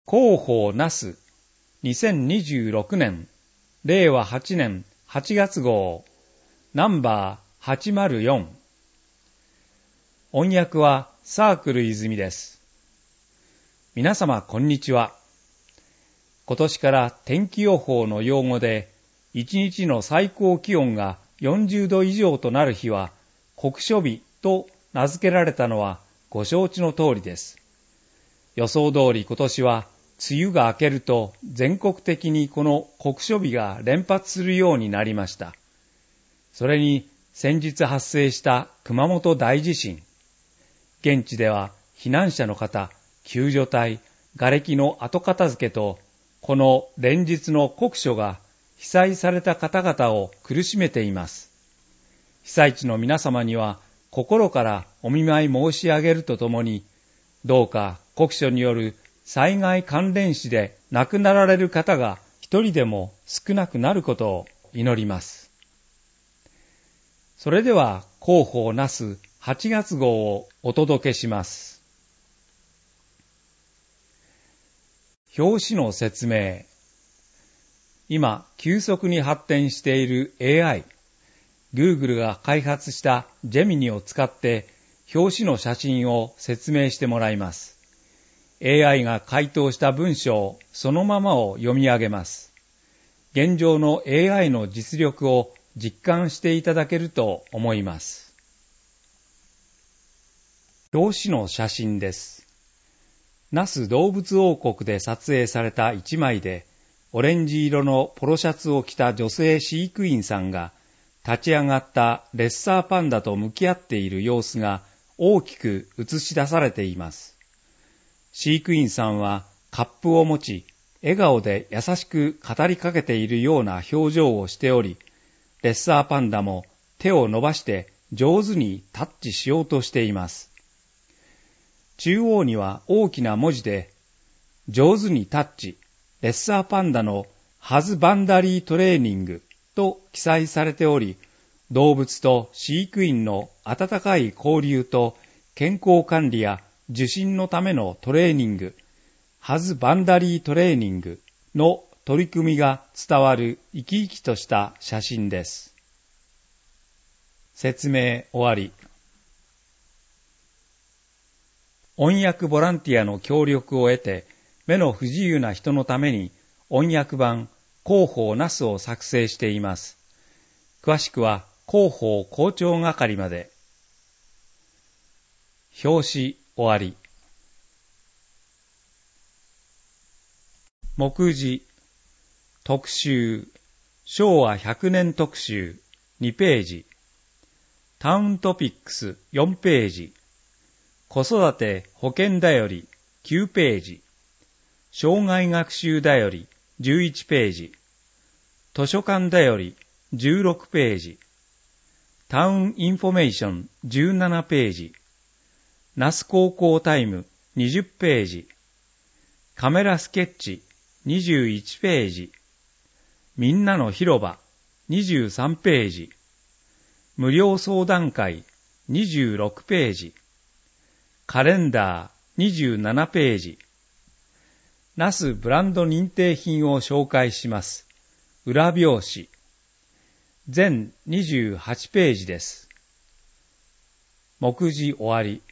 広報なす2026年令和8年8月号ナンバー804。音訳はサークル泉です。皆様こんにちは。今年から天気予報の用語で1日の最高気温が40度以上となる日は酷暑日と名付けられたのはご承知の通りです。予想通り今年は梅雨が明けると全国的にこの酷暑日が連発するようになりました。それに先日発生した熊本大地震。現地では避難者の方、救助隊、瓦礫の後片付けと、この連日の酷暑が被災された方々を苦しめています。被災地の皆様には心からお見舞い申し上げるとともに、どうか酷暑による災害関連死で亡くなられる方が一人でも少なくなることを祈ります。それでは広報なす8月号をお届けします。表紙の説明。今、急速に発展している AI、Google が開発したジェミニを使って表紙の写真を説明してもらいます。AI が回答した文章そのままを読み上げます。現状の AI の実力を実感していただけると思います。表紙の写真です。那須動物王国で撮影された一枚で、オレンジ色のポロシャツを着た女性飼育員さんが、立ち上がったレッサーパンダと向き合っている様子が大きく映し出されています。飼育員さんはカップを持ち、笑顔で優しく語りかけているような表情をしており、レッサーパンダも手を伸ばして上手にタッチしようとしています。中央には大きな文字で、上手にタッチ、レッサーパンダのハズバンダリートレーニングと記載されており、動物と飼育員の温かい交流と健康管理や受診のためのトレーニング、ハズバンダリートレーニングの取り組みが伝わる生き生きとした写真です。説明終わり。音訳ボランティアの協力を得て、目の不自由な人のために音訳版広報なすを作成しています。詳しくは広報校長係まで。表紙終わり。目次特集昭和100年特集2ページ、タウントピックス4ページ、子育て保険だより9ページ、障害学習だより11ページ、図書館だより16ページ、タウンインフォメーション17ページ、那須高校タイム20ページ、カメラスケッチ21ページ、みんなの広場23ページ、無料相談会26ページ、カレンダー27ページ、那須ブランド認定品を紹介します。裏表紙。全28ページです。目次終わり。